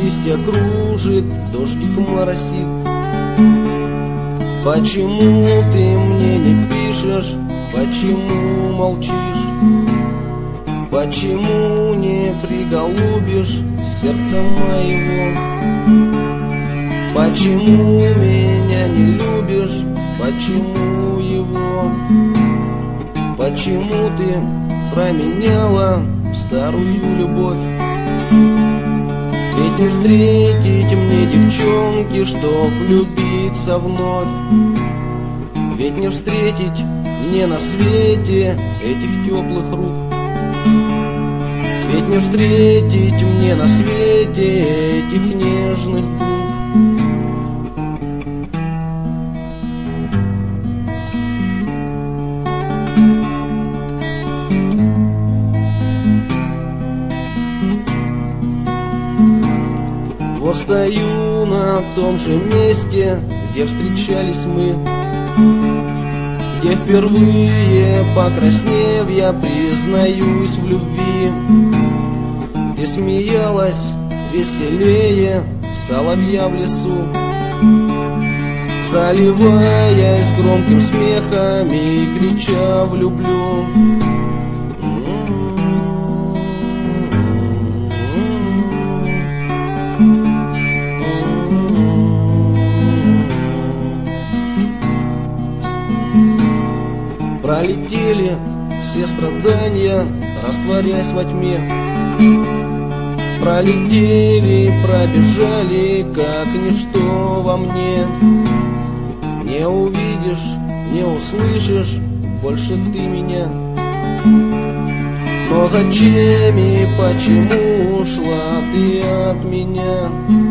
Листья кружит, дождик моросит. Почему ты мне не пишешь? Почему молчишь? Почему не приголубишь сердца моего? Почему меня не любишь? Почему его? Почему ты променяла старую любовь? Ведь не встретить мне девчонки, чтоб влюбиться вновь. Ведь не встретить мне на свете этих теплых рук. Ведь не встретить мне на свете этих нежных губ. Вот стою на том же месте, где встречались мы, где впервые, покраснев, я признаюсь в любви, где смеялась веселее соловья в лесу, заливаясь громким смехом и крича «влюблю». Пролетели все страдания, растворяясь во тьме. Пролетели, пробежали, как ничто во мне. Не увидишь, не услышишь больше ты меня. Но зачем и почему ушла ты от меня?